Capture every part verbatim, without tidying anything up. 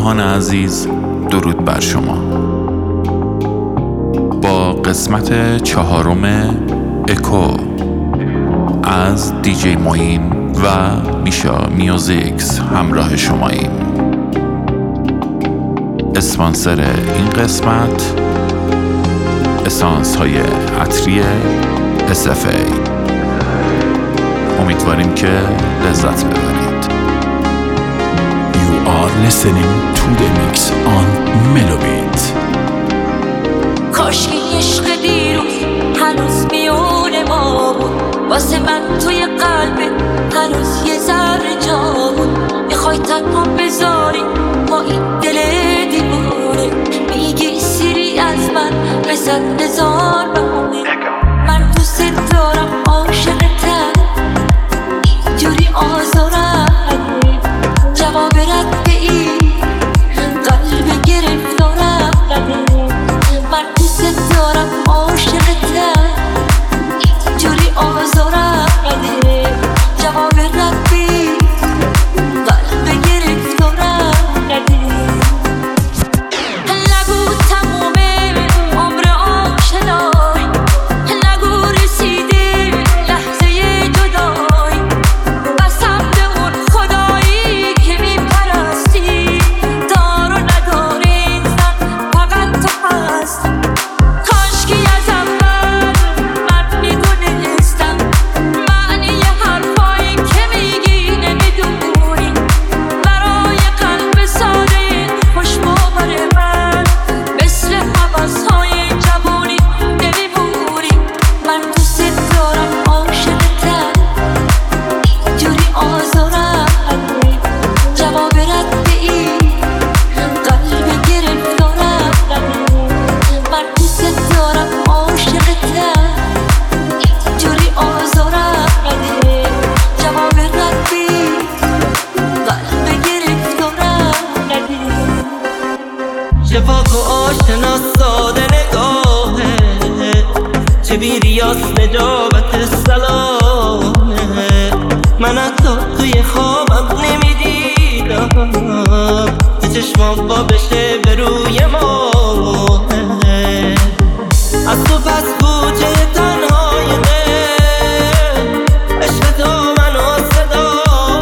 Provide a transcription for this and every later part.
همراهان عزیز، درود بر شما. با قسمت چهارم اکو از دیجی معین و میشا میوزیکس همراه شماییم. اسپانسر این قسمت اسانس های عطری اس اف ای. امیدواریم که لذت ببرید. You are listening to the mix on Melobit. کاش که عشق دیروز هنوز میون ما بود، واسه من توی قلبت هنوز یه ذره جا بود. میخوای تنها بذاری با این دل دیوونه، میگی سیری از من بزن هزار بهونه. من دوست دارم عاشقتم، اینجوری آزارم جواب رد به این قلب گرفتارم نده. من دوست دارم عاشقتم، اینجوری آزارم نده. جواب رد به این قلب گرفتارم نده. نگو تمومه عمر آشنایی، نگو رسیده لحظه جدایی. قسم به اون خدایی که میپرستی، دار و ندار این زن فقط تو هست. کاشکی از اول من میدونستم معنی حرفایی که میگی نمیدونی. برای قلب ساده خوشباور من مثل حوضهای جوانی نمیمونی. من دوست دارم عاشقتم، اینجوری آزارم نده. جواب رد به این قلب گرفتارم نده. من دوست دارم عاشقتم، اینجوری آزارم نده. جواب رد به این قلب گرفتارم نده. شفاق و آشنا ساده نگاهه، چه بی ریاض نجابت سلامه. من حتی توی خوابم نمیدیدم که چشمام با بشه به روی ماه. از تو پس بوجه تنهای دل، عشق تو منو صدا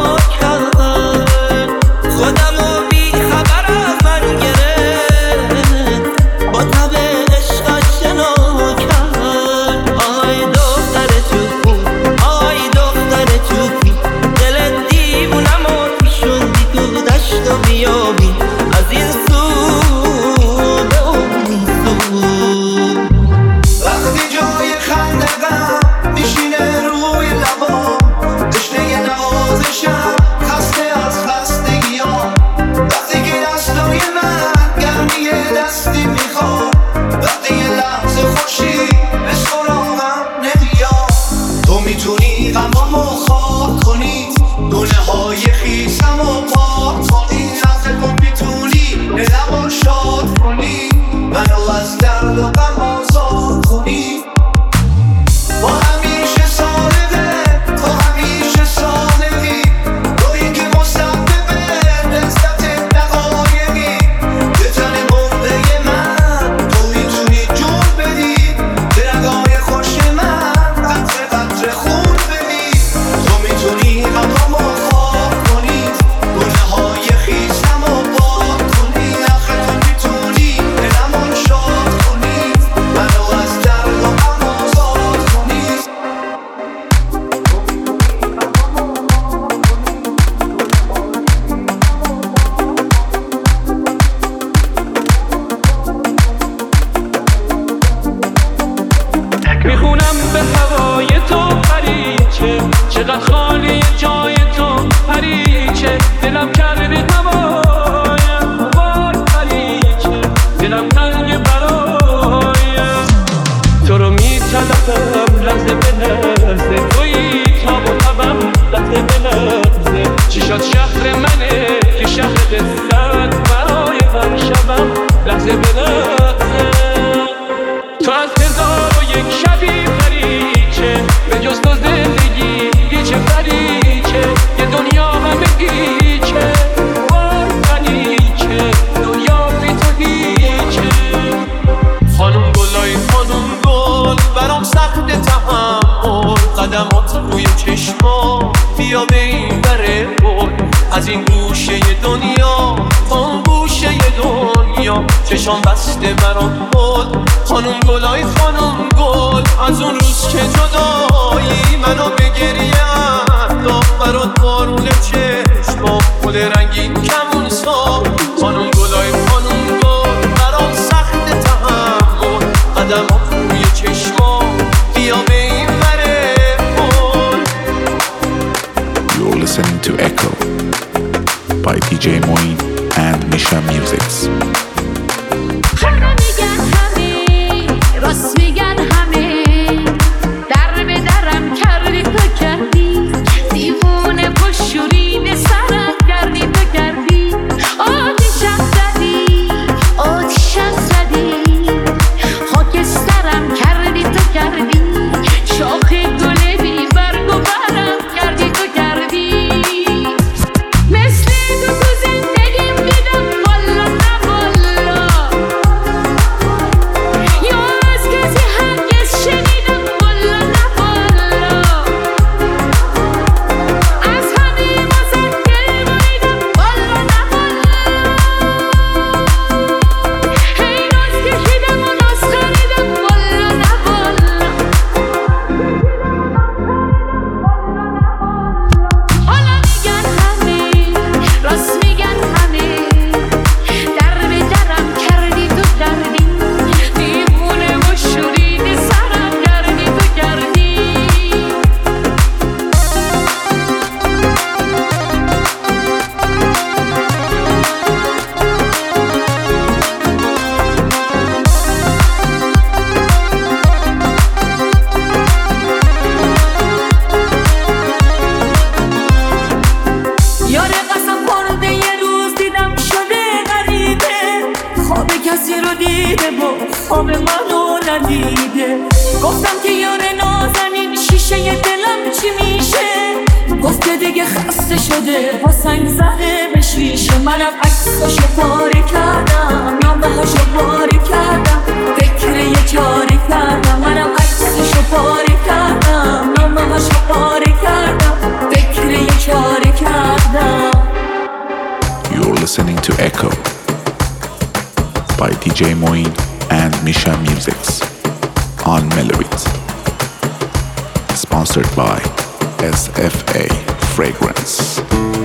کرد. خودمو بی خبر از من گرفت، با تب عشق آشنا کرد. آی دختر چوبی، آی دختر چوبی، دل دیوونمو پیشوندی تو دشت و بیابی، از این سو به اون سو. وقتی جای خندقم میشینه روی لبام، تشنه نوازشم خسته از خستگیام. وقتی که دستای من گرمی دستی میخواد، وقتی یه لحظه خوشی به سراغم نمیاد. تو میتونی غمامو خاک کنی، دونه های خیسمو پاک کنی. نفت کن میتونی دلمو شاد کنی، منو از درد و غم آزاد کنی. با همیشه صادقه، تو همیشه صادقی، تویی که مسبب لذت دقایقی. به تن مرده من تو میتونی جون بدی، به رگای خوش من قطره قطره خون بدی. تو میتونی غمامو خاک کنی، گونه های خیسمو پاک کنی. آخه تو میتونی دلمو شاد کنی، منو از درد و غم آزاد کنی. میخونم به هوای تو پریچه، چقدر خالی جای تو پریچه. دلم کرده هوایم بار پریچه، دلم تنگ برایم. تو رو میطلبم لحظه به لحظه، تویی تاب و تبم لحظه به لحظه. چشات شهر منه که شهر قصت، برای هر شبم لحظه به لحظه. تو از هزار و یک شبی پریچه، به جز تو زندگی هیچ پریچه. یه دنیا همه گیچه، وای پریچه. از این گوشه دنیا تا اون گوشه دنیا چشام بسته برام بود خانم گلای خانم گل از اون روز که جدایی منو به گریه انداخت برات بارون چشمام گل رنگین کمون سا خانم گلای خانم گل برام سخت تحمل قدم ها روی چشمام بیا به این وره کن. You're listening to Echo by دی جی Moin and Misha Musics. همه میگن همه راست میگن همه در به درم کردی تو کردی دیوونه پشوری سرم کردی تو کردی آتیشم زدی آتیشم زدی خاکسترم کردی تو کردی شاخ گل بی برگ و برم کردی تو کردی مثل تو تو زندگیم دیدم والا نه والا یا از کسی هرگز شنیدم والا نه والا از همه واسه دل بریدم والا نه والا هی راز کشیدم و راز خریدم والا نه والا حالا میگن همه راست میگن همه در به درم کردی تو کردی دیوونه و شورید سرم کردی تو کردی یاره قسم خورده یه روز دیدم شده غریبه خواب کسی رو دیده و خواب منو ندیده گفتم که یاره نازنین شیشه دلم چی میشه گفته دیگه خسته شده با سنگ زده به شیشه منم عکساشو پاره کردم نامه هاشو پاره کردم فکر یه چاره کردم منم عکساشو پاره کردم نامه هاشو پاره کردم فکر یه چاره کردم. You're listening to Echo by دی جی Moin and Misha Musics on Melobit. Sponsored by اس اف ای Fragrance.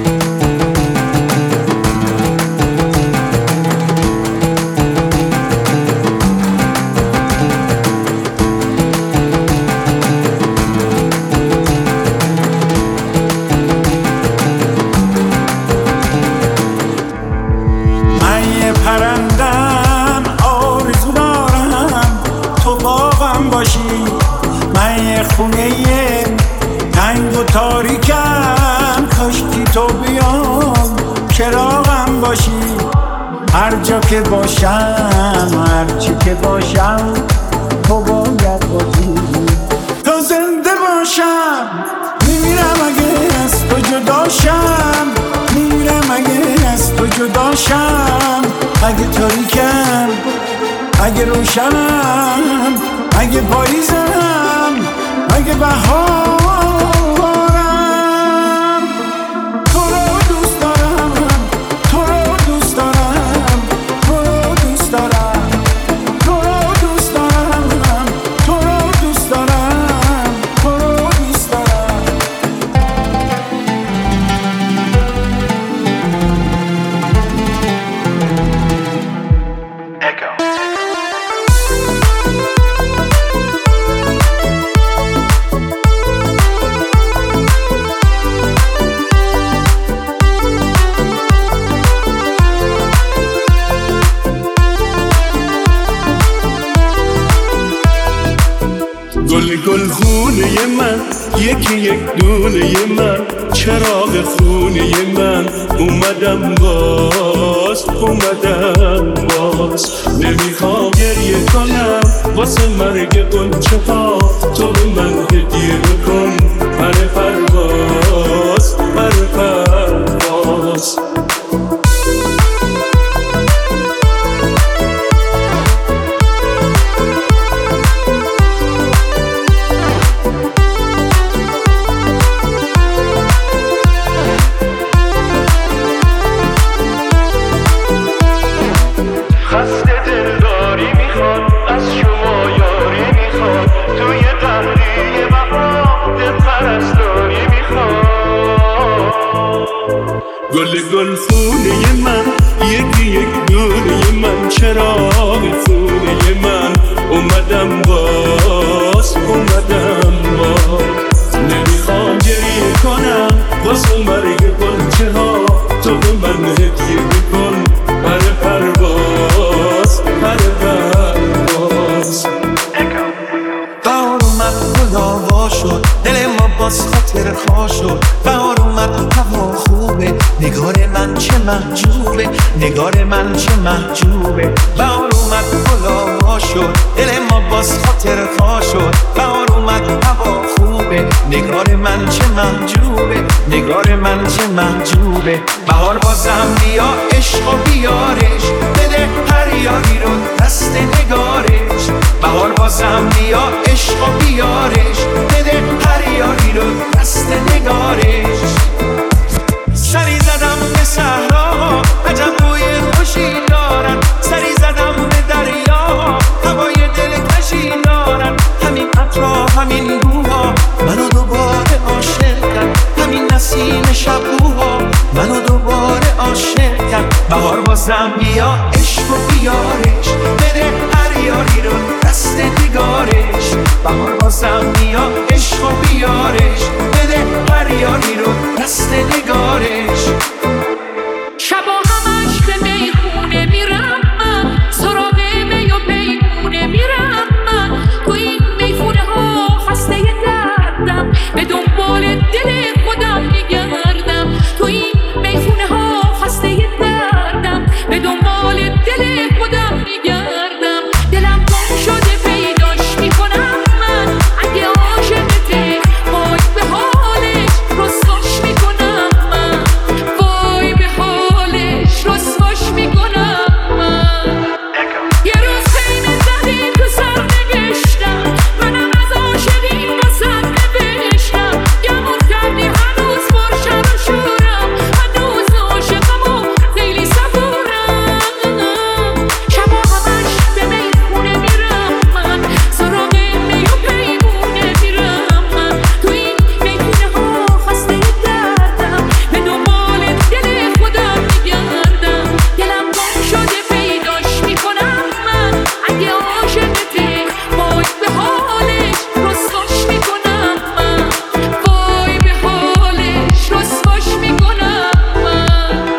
من یه پرندم آرزو دارم تو باغم باشی من یه خونه تنگ و تاریکم کاشکی تو بیام چراغم باشی هر جا که باشم هر چی که باشم تو باید باشی تو زنده باشم میمیرم اگه از تو جداشم میمیرم اگه از تو جداشم اگه تاریکم اگه روشنم اگه پاییزم اگه بهارم تو رو دوست دارم تو رو دوست دارم تو رو دوست دارم تو رو دوست دارم تو رو دوست دارم تو رو دوست دارم گل گل خونه من یکی یک دونه من چراغ خونه من اومدم باز اومدم باز نمیخوام گریه کنم واسه مرگ قنچه ها تو به من هدیه بکن پر پرواز پر پرواز دلداری میخواد، از شما یاری میخواد، توی قهریه بهار دل پرستاری میخواد. گل گل خونه من، یکی یک دونه من، چراغ خونه من، اومدم باز اومدم باز. نمیخوام گریه کنم واسه مرگ گلچه ها، تو به من هدیه بکن پر پرواز پر پرواز. بهار اومد گلا وا شد، دل ما باز خاطر خواه شد. بهار اومد هوا خوبه، نگار من چه محجوبه، نگار من چه محجوبه. بهار اومد گلا وا شد، دل ما باز خاطر خواه شد. بهار اومد هوا خوبه، نگار من چه محجوبه، نگار من چه محجوبه. بهار بازم بیا عشق و بیارش، بده هر یاری رو دست نگارش. بهار بازم بیا عشق و بیارش، بده هر یاری رو دست نگارش. سری زدم به صحرا، عجب بوی خوشی دارن. سری زدم به دریا، هوای دلکشی دارن. همین عطرها همین بوها منو دوباره عاشق کرد. همین نسیم شبوها منو دوباره عاشق کرد. بهار بازم بیا عشق و بیارش، بده هر یاری رو دست نگارش. بهار بازم بیا عشق و بیارش، بده هر یاری رو دست نگارش. شبا همش به میخونه میرم من، سراغ می و پیمونه میرم من. تو این میخونه ها خسته دردم، به دنبال دل خودم میگردم. تو این میخونه ها خسته دردم، به دنبال دل خودم میگردم. دلم گم شده پیداش میکنم من، اگه عاشقته وای به حالش رسواش میکنم من. وای به حالش رسواش میکنم من. یه روز خیلی زدی تو سر نوشتم، منم از عاشقی واسه نوشتم. گمون کردی هنوز پرشر و شورم، هنوز عاشقم و خیلی صبورم. شبا همش به میخونه میرم من، سراغ می و پیمونه میرم من. تو این میخونه ها خسته دردم، به دنبال دل خودم میگردم. دلم گم شده پیداش میکنم من، اگه عاشقته وای به حالش رسواش میکنم من. وای به حالش رسواش میکنم من.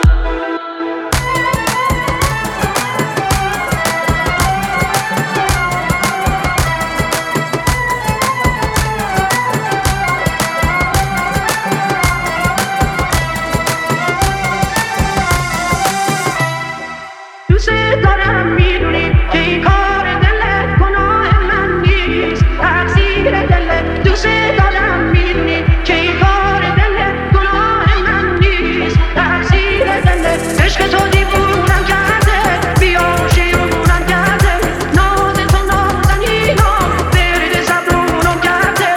دوست دارم میدونی که این کار دلت گناه من نیست، تقصیر دلت. دوست دارم میدونی که این کار دلت گناه من نیست، تقصیر دلت. عشق تو دیوونم کرده، بیا شیونم کرده. ناز تو نازنی ها برد زبونم کرده.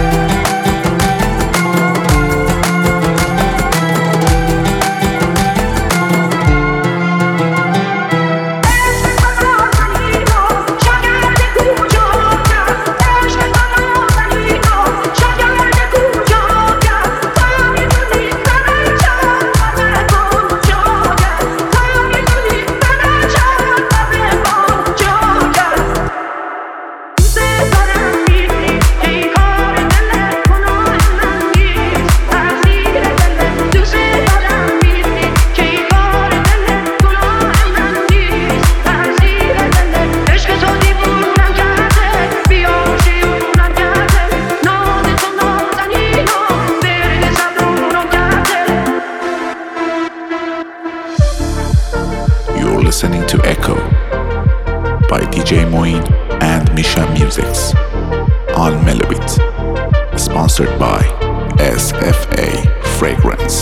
You're listening to Echo by D J Moin and Misha Musics on Melobit, sponsored by S F A Fragrance.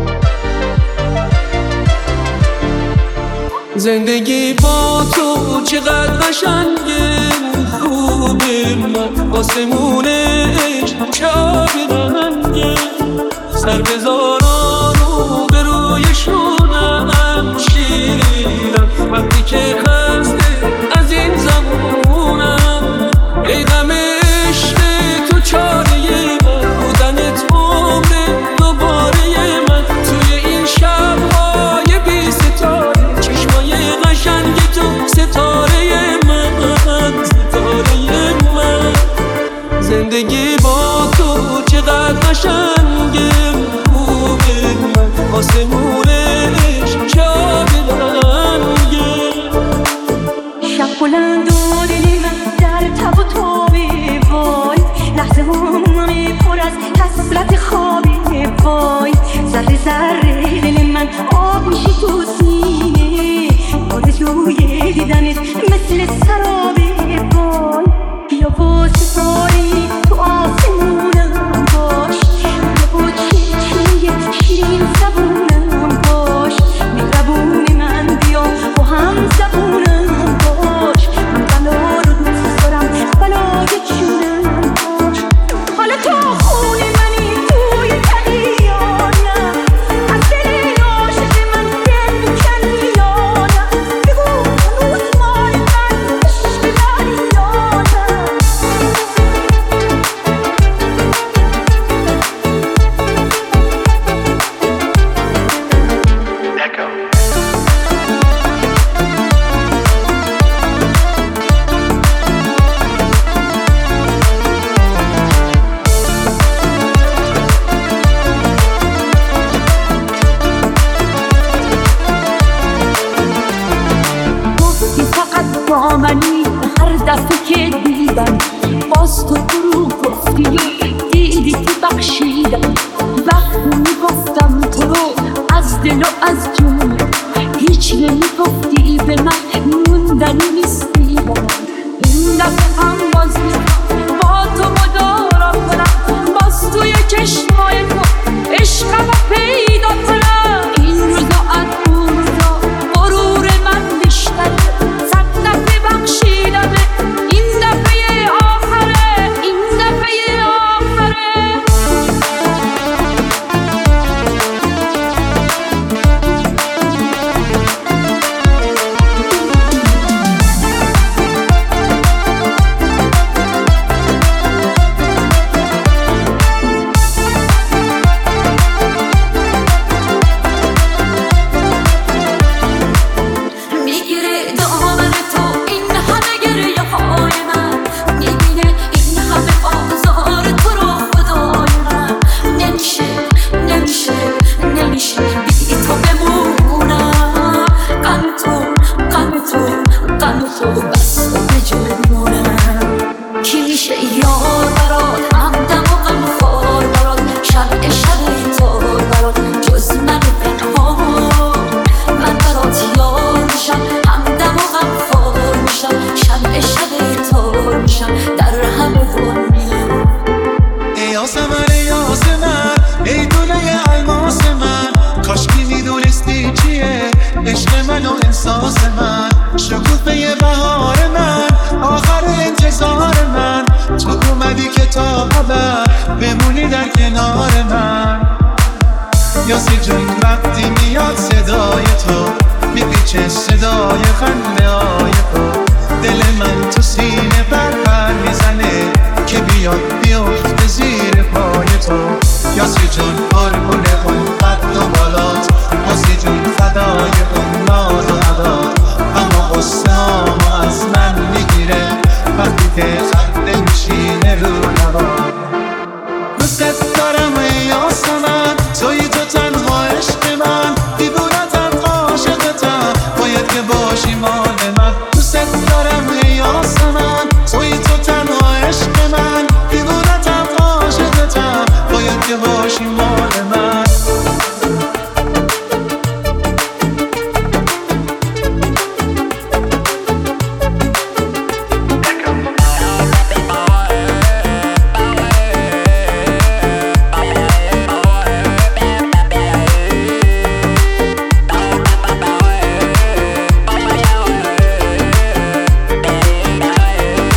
زندگی با تو چقدر قشنگه، خوبه من آسمونش چاب رنگه. سر بذاران و به روی شونم شیرم، وقتی که خسته آسمونش که آب رنگه. شب بلند و دل من در تب و تابه وای، لحظه همه پر از حسرت خوابه وای، ذره ذره دل من آب میشه تو سینه، آرزوی دیدنت مثل سرابه وای. بیا با ستاره تو آسمونم باش، بیا با چشمه شیرین زبونم باش، مهربون من بیا با هم زبونم باش، من بلا رو دوست دارم بلای جونم باش. حالا تو خون منی توی تنی یا نه، از دل عاشق من دل میکنی یا نه، بگو هنوز مال من عشق داری یا نه. گفتی فقط با منی هر دفعه که دیدم، باز تو برو گفتی و دیدی که بخشیدم. وقتی میگفتم تو رو از دل و از جون، هیچ نمیگفتی به من موندنی نیستی با من. این دفعه هم باز میخوام با تو مدارا کنم، باز توی چشمای تو عشقم رو پیدا کنم. این روزا از اون روزا غرور من بیشتره، صد دفعه بخشیدمه، این دفعه آخره، این دفعه آخره. میگیره دامن تو این همه گریه های من، میبینه این همه آزار تو رو خدای من. نمیشه نمیشه نمیشه بی تو بمونم، غم تو غم تو غم تو بس به جنونم. کی میشه یار برات همدم و غم خوار برات، شب شب تو برات جز من پنهان. من برات یار میشم، همدم و غم خوار میشم، شب شب تو میشم در همه دنیا. ای یاسمن ای یاسمن ای دونه الماس من، کاش که میدونستی چیه عشق من و احساس من. شکوفه بهار من، آخر انتظار من، تو اومدی که تا ابد بمونی در کنار من. یاسی جون وقتی میاد صدای تو، میپیچه صدای خنده های تو، دل من تو سینه پر پر میزنه که بیاد بیفته زیر پای تو. یاسی جون قربونه اون قد و بالات، یاسی جون فدای اون ناز و عدات، اما قصه هامو از من میگیره وقتی که خنده میشینه رو لبات. دوست دارم ای یاسمن، توی تو تنها عشق من، دیوونتم عاشقتم، باید که باشی مال من. دوست دارم ای یاسمن، توی تو تنها عشق من، دیوونتم عاشقتم، باید که باشی مال من.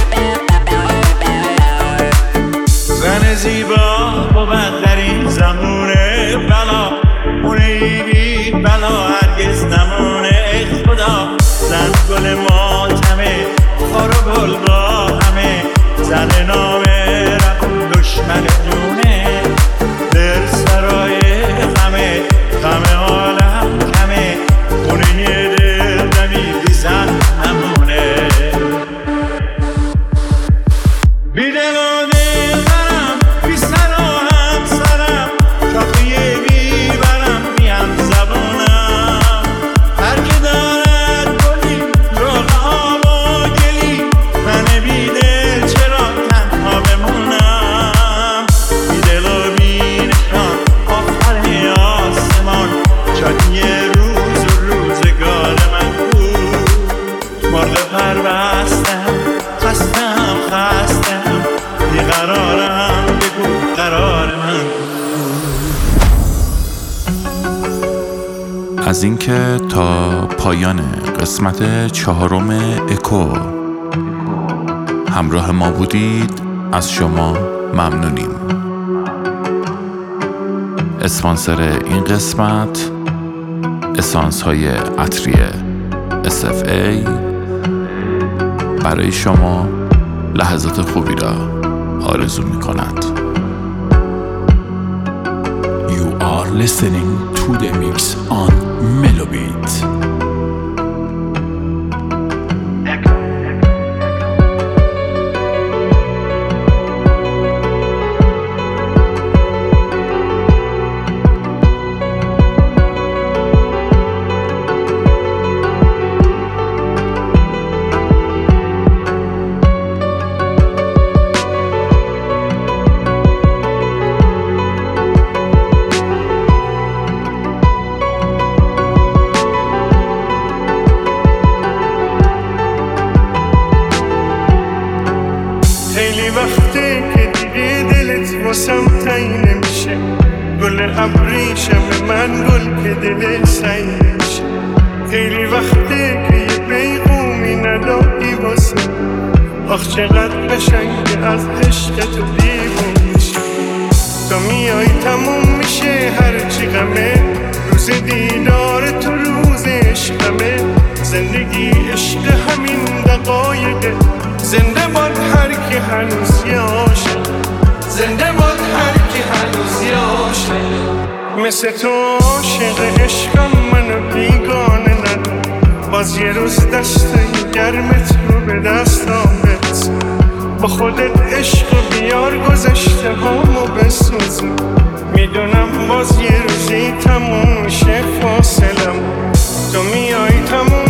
زن زیبا بود در این زمان، در بستم، خستم خستم بیقرارم، بگو قرار من. از اینکه تا پایان قسمت چهارم اکو همراه ما بودید از شما ممنونیم. اسپانسر این قسمت اسانس های عطری اس اف ای برای شما لحظات خوبی را آرزو می کند. You are listening to the mix on Melobit. خیلی وقته که دیگه دلت واسم تایی نمیشه، گل ابریشم من گل که دل سعی نمیشه. خیلی وقته که یه پیغومی نداری واسه، آخ چقدر قشنگه از عشق تو دیوون میشه. تا میای تموم میشه هرچی غمه، روز دیدار تو روز عشقمه. زندگی عشق همین دقایقه، زنده باد هر کی هنوز یه عاشق، زنده باد هر کی هنوز یه عاشق. مثل تو عاشق عشقم منو بیگانه ندار، باز یه روز دستای گرمت رو به دستام برس. با خودت عشق بیار گذشته هامو بسوزم، میدونم باز یه روزی تموم میشه فاصلم. تو میای تموم